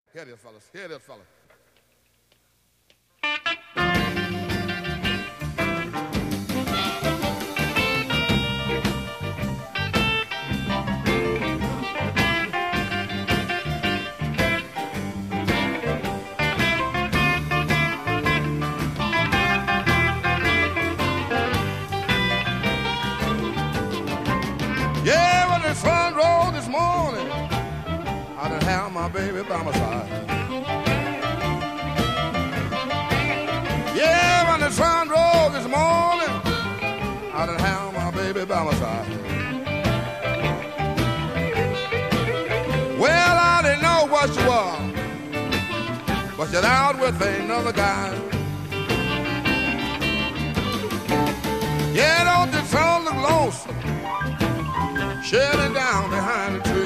Here it is, fellas. Here it is, fellas. Yeah, when the sun rose this morning, I done have my baby by my side. Yeah, when the sun rose this morning, I done have my baby by my side. Well, I didn't know what she was, but she's out with another guy. Yeah, don't the sun look lonesome, shedding down behind the tree?